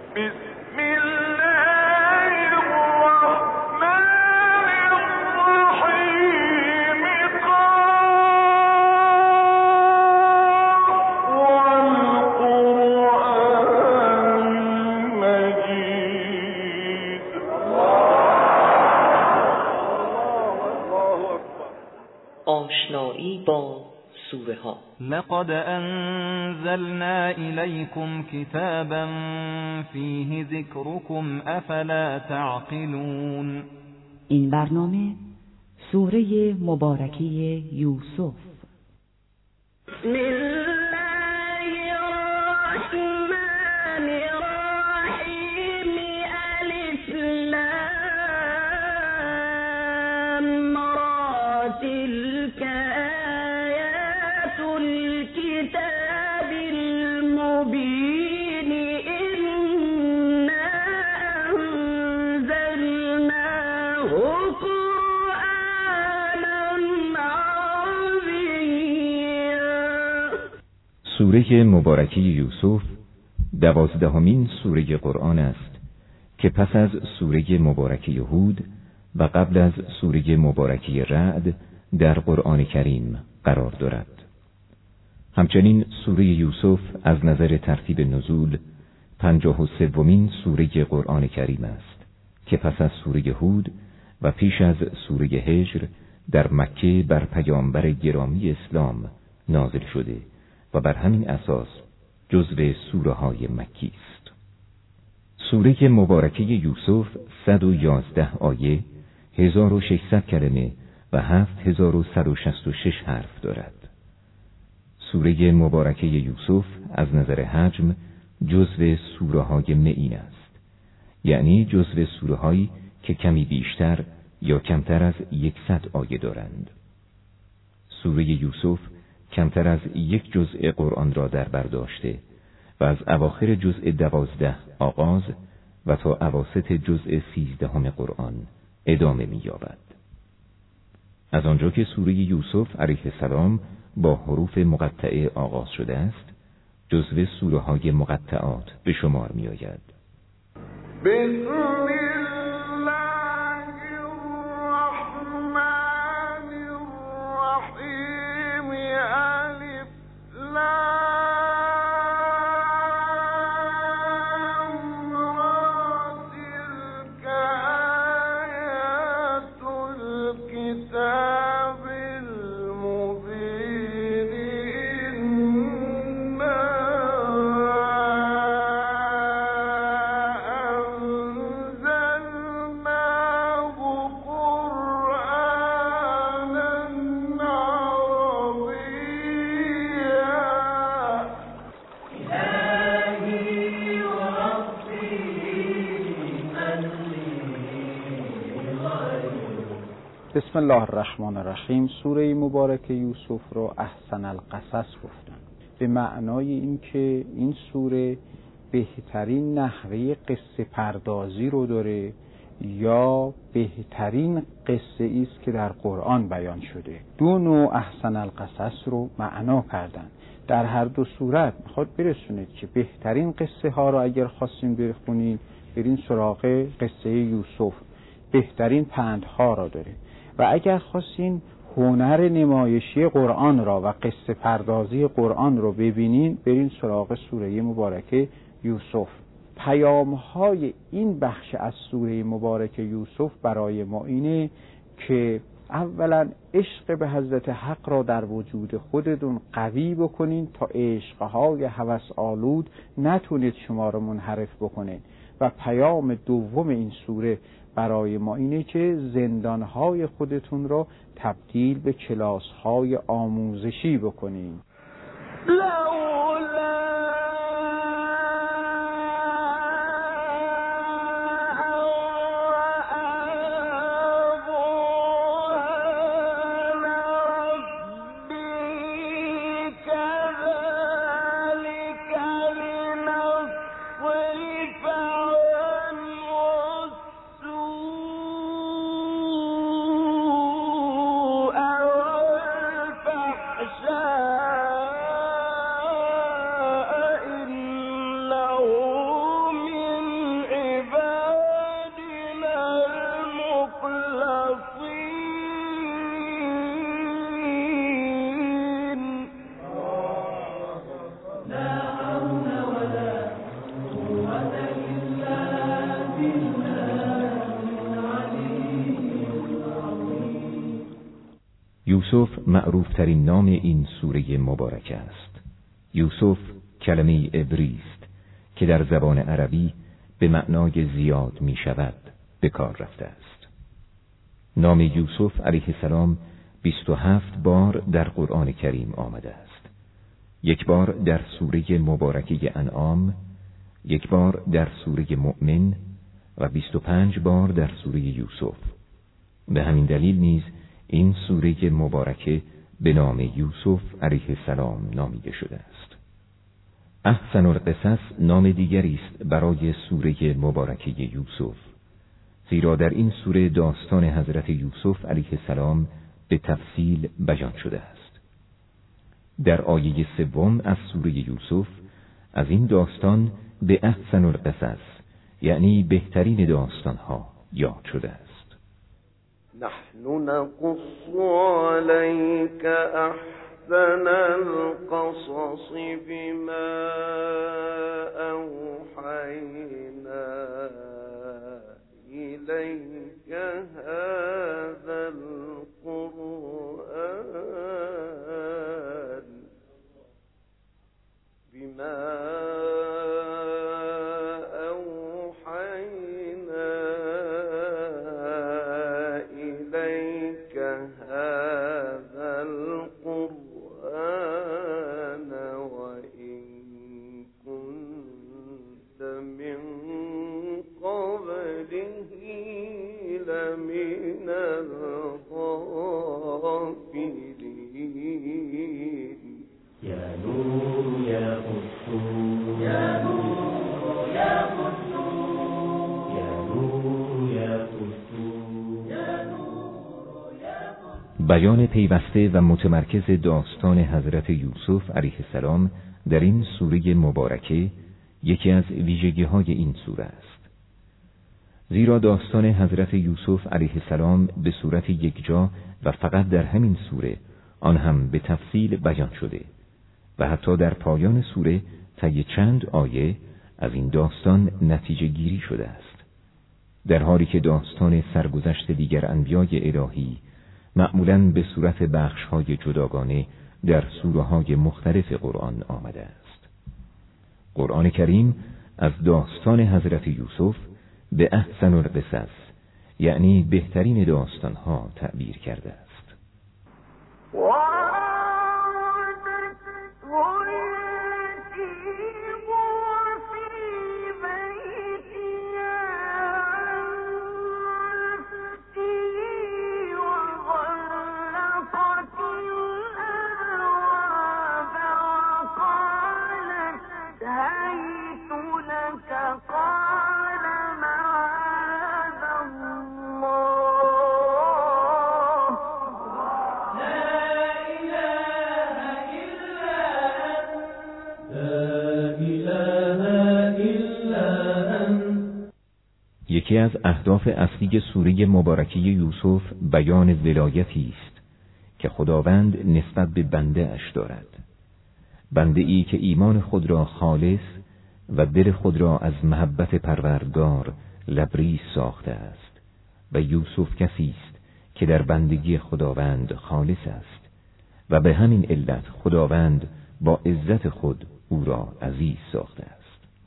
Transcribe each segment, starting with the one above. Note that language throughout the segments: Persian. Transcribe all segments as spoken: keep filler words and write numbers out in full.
آشنایی با سوره ها. لقد انزلنا الیکم کتابا فیه ذکرکم افلا تعقلون. این برنامه سوره مبارکه یوسف. سوره مبارکه یوسف دوازدهمین سوره قرآن است که پس از سوره مبارکه هود و قبل از سوره مبارکه رعد در قرآن کریم قرار دارد. همچنین سوره یوسف از نظر ترتیب نزول پنجاه و سومین سوره قرآن کریم است که پس از سوره هود و پیش از سوره هجر در مکه بر پیامبر گرامی اسلام نازل شده و بر همین اساس جزو سوره های مکی است. سوره مبارکه یوسف صد و یازده آیه، هزار و ششصد کلمه و هفت هزار و صد و شصت و شش حرف دارد. سوره مبارکه یوسف از نظر حجم جزو سوره های معین است، یعنی جزو سوره هایی که کمی بیشتر یا کمتر از یکصد آیه دارند. سوره یوسف کمتر از یک جزء قرآن را در بر داشته و از اواخر جزء دوازده آغاز و تا اواسط جزء سیزدهم قرآن ادامه می‌یابد. از آنجا که سوره یوسف علیه السلام با حروف مقطعه آغاز شده است، جزو سوره های مقطعات به شمار می‌آید. بسم الله الرحمن الرحیم. سوره مبارکه یوسف رو احسن القصص گفتن، به معنای اینکه این سوره بهترین نحوه قصه پردازی رو داره یا بهترین قصه است که در قرآن بیان شده. دو نوع احسن القصص رو معنا کردن. در هر دو صورت میخواد برسونه که بهترین قصه ها رو اگر خواستیم بخونیم برین سراغ قصه یوسف، بهترین پندها را داره. و اگر خواستین هنر نمایشی قرآن را و قصه پردازی قرآن رو ببینین برین سراغ سوره مبارکه یوسف. پیام‌های این بخش از سوره مبارکه یوسف برای ما اینه که اولا عشق به حضرت حق را در وجود خودتون قوی بکنین تا عشقهای هوس آلود نتونید شما رو منحرف بکنه. و پیام دوم این سوره برای ما اینه که زندانهای خودتون رو تبدیل به کلاس‌های آموزشی بکنین. یوسف معروف ترین نام این سوره مبارکه است. یوسف کلمه عبری است که در زبان عربی به معنای زیاد می شود به کار رفته است. نام یوسف علیه السلام بیست و هفت بار در قرآن کریم آمده است. یک بار در سوره مبارکه انعام، یک بار در سوره مؤمن و بیست و پنج بار در سوره یوسف. به همین دلیل نیز این سوره مبارکه به نام یوسف علیه السلام نامیده شده است. احسن القصص نام دیگری است برای سوره مبارکه یوسف، زیرا در این سوره داستان حضرت یوسف علیه السلام به تفصیل بیان شده است. در آیه سوم از سوره یوسف از این داستان به احسن القصص یعنی بهترین داستانها یاد شده است. نحن نقص عليك أحسن القصص بما أوحينا إليك هذا القرآن بما بیان پیوسته و متمرکز داستان حضرت یوسف علیه السلام در این سوره مبارکه یکی از ویژگی‌های این سوره است. زیرا داستان حضرت یوسف علیه السلام به صورت یکجا و فقط در همین سوره، آن هم به تفصیل بیان شده و حتی در پایان سوره طی چند آیه از این داستان نتیجه گیری شده است، در حالی که داستان سرگذشت دیگر انبیای الهی معمولاً به صورت بخش‌های جداگانه در سوره‌های مختلف قرآن آمده است. قرآن کریم از داستان حضرت یوسف به احسن القصص یعنی بهترین داستان‌ها تعبیر کرده است. یکی از اهداف اصلی سوره مبارکه یوسف بیان ولایتی است که خداوند نسبت به بنده اش دارد. بنده ای که ایمان خود را خالص و دل خود را از محبت پروردگار لبریز ساخته است و یوسف کسی است که در بندگی خداوند خالص است و به همین علت خداوند با عزت خود او را عزیز ساخته است.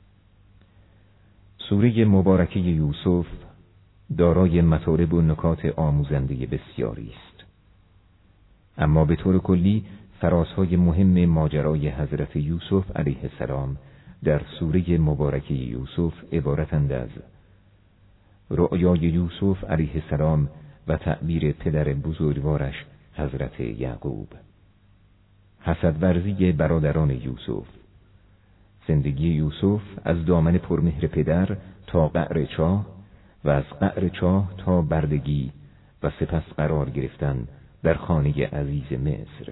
سوره مبارکه یوسف دارای مطالب و نکات آموزنده بسیاری است، اما به طور کلی فرازهای مهم ماجرای حضرت یوسف علیه السلام در سوره مبارکه یوسف عبارتند از رؤیای یوسف علیه السلام و تعبیر پدر بزرگوارش حضرت یعقوب، حسد ورزی برادران یوسف، زندگی یوسف از دامن پرمهر پدر تا قعر چاه و از قعر چاه تا بردگی و سپس قرار گرفتن در خانه عزیز مصر،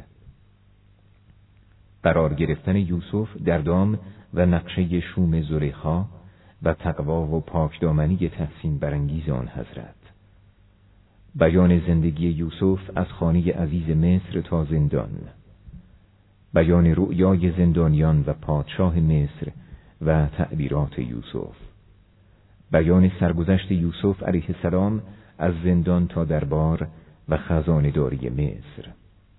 قرار گرفتن یوسف در دام و نقشه شوم زلیخا و تقوا و پاکدامنی تحسین برانگیز آن حضرت، بیان زندگی یوسف از خانه عزیز مصر تا زندان، بیان رؤیای زندانیان و پادشاه مصر و تعبیرات یوسف، بیان سرگذشت یوسف علیه السلام از زندان تا دربار و خزانه‌داری مصر،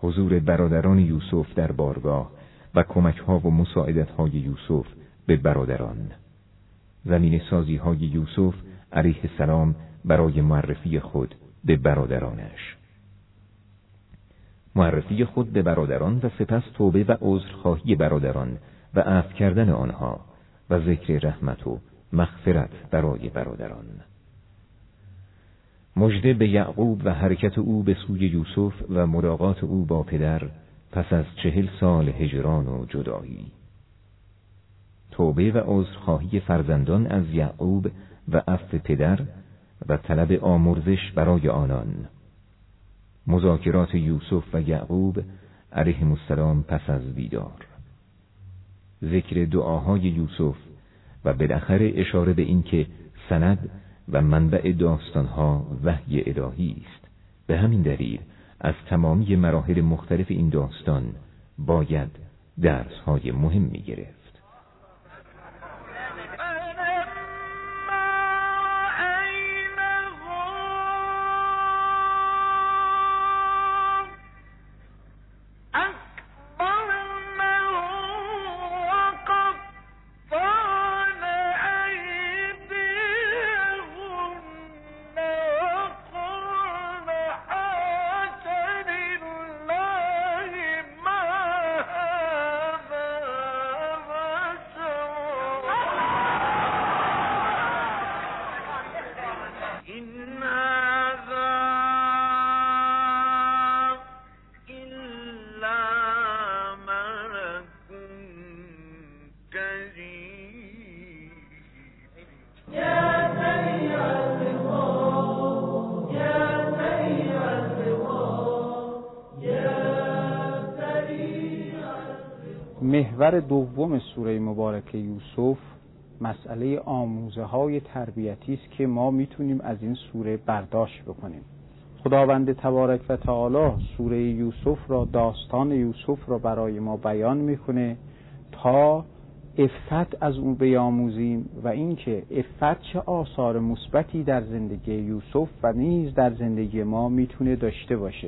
حضور برادران یوسف در بارگاه و کمک‌ها و مساعدت‌های یوسف به برادران، زمین سازی‌های یوسف علیه السلام برای معرفی خود به برادرانش، معرفی خود به برادران و سپس توبه و عذرخواهی برادران و عفو کردن آنها و ذکر رحمت و مغفرت برای برادران. مژده به یعقوب و حرکت او به سوی یوسف و ملاقات او با پدر پس از چهل سال هجران و جدایی. توبه و عذرخواهی فرزندان از یعقوب و عفو پدر و طلب آمرزش برای آنان. مذاکرات یوسف و یعقوب علیهم السلام پس از دیدار. ذکر دعاهای یوسف و بالاخره اشاره به این که سند و منبع داستانها وحی الهی است. به همین دلیل از تمامی مراحل مختلف این داستان باید درس‌های مهمی گرفت. محور دوم سوره مبارکه یوسف مسئله آموزه های تربیتی است که ما میتونیم از این سوره برداشت بکنیم. خداوند تبارک و تعالی سوره یوسف را، داستان یوسف را برای ما بیان میکنه تا عفت از اون بیاموزیم و اینکه عفت چه آثار مثبتی در زندگی یوسف و نیز در زندگی ما میتونه داشته باشه.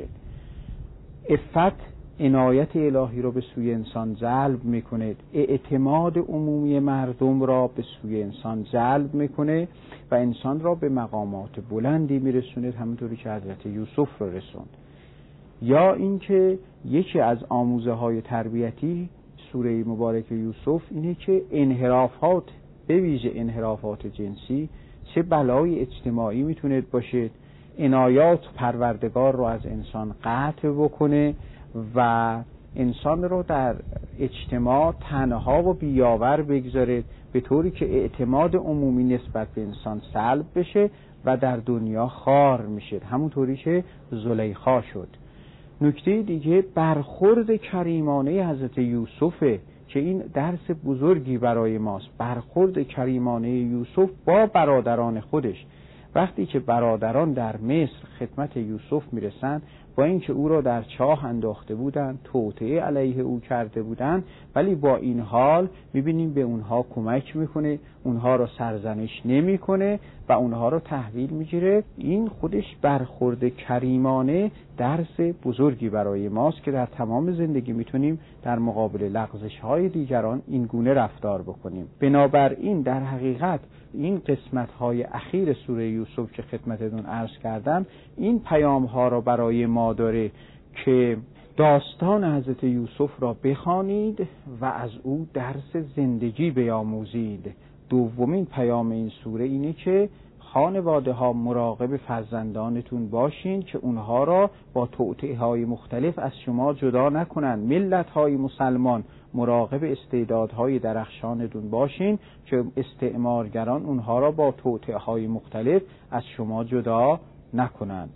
عفت عنایت الهی رو به سوی انسان جلب میکنه، اعتماد عمومی مردم را به سوی انسان جلب میکنه و انسان را به مقامات بلندی میرسونه، همونطوری که حضرت یوسف رو رسوند. یا اینکه یکی از آموزه های تربیتی سوره مبارک یوسف اینه که انحرافات، به ویژه انحرافات جنسی، چه بلای اجتماعی میتونه باشه. عنایات پروردگار رو از انسان قطع بکنه و انسان رو در اجتماع تنها و بیاور بگذاره، به طوری که اعتماد عمومی نسبت به انسان سلب بشه و در دنیا خوار میشه، همونطوری که زلیخا شد. نکته دیگه برخورد کریمانه حضرت یوسفه که این درس بزرگی برای ماست. برخورد کریمانه یوسف با برادران خودش. وقتی که برادران در مصر خدمت یوسف میرسن، با اینکه او را در چاه انداخته بودند، توطئه علیه او کرده بودند، ولی با این حال میبینیم به اونها کمک میکنه، اونها را سرزنش نمیکنه و اونها را تحویل میگیره. این خودش برخورد کریمانه درس بزرگی برای ماست که در تمام زندگی میتونیم در مقابل لغزش های دیگران این گونه رفتار بکنیم. بنابراین در حقیقت این قسمت های اخیر سوره یوسف که خدمتتون عرض کردم، این پیام ها را برای ما داره که داستان حضرت یوسف را بخوانید و از او درس زندگی بیاموزید. دومین پیام این سوره اینه که خانواده ها مراقب فرزندانتون باشین که اونها را با توطئه های مختلف از شما جدا نکنن. ملت های مسلمان مراقب استعدادهای درخشانتون باشین که استعمارگران اونها را با توطئه های مختلف از شما جدا نکنند.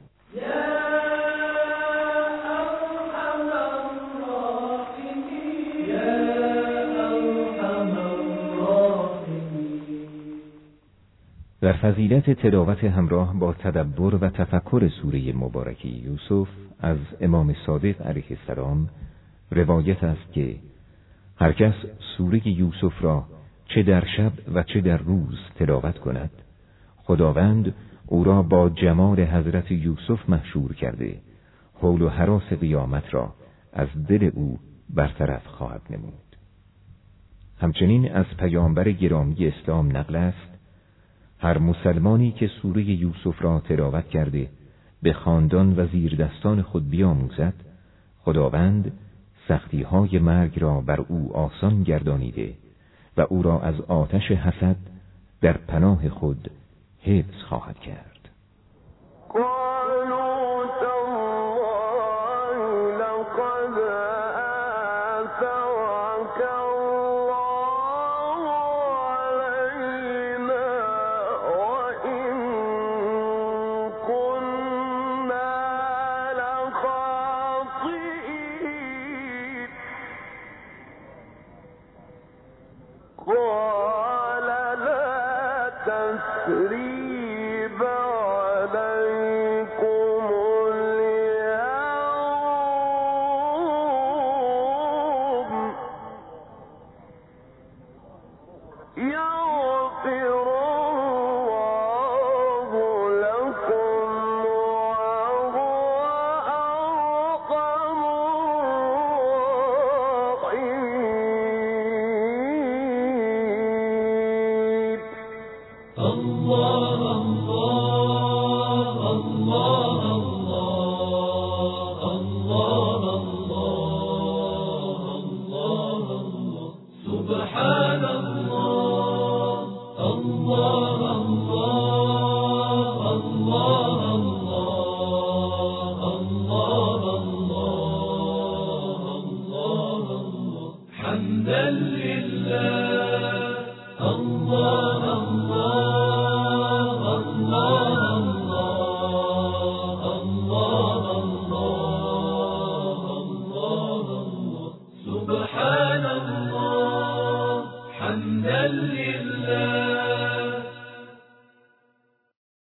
در فضیلت تلاوت همراه با تدبر و تفکر سوره مبارکه یوسف از امام صادق علیه السلام روایت است که هر کس سوره یوسف را چه در شب و چه در روز تلاوت کند، خداوند او را با جمال حضرت یوسف محشور کرده، حول و هراس قیامت را از دل او برطرف خواهد نمود. همچنین از پیامبر گرامی اسلام نقل است هر مسلمانی که سوره یوسف را تلاوت کرده به خاندان و زیردستان خود بیاموزد، خداوند سختی‌های مرگ را بر او آسان گردانیده و او را از آتش حسد در پناه خود حفظ خواهد کرد. حمدا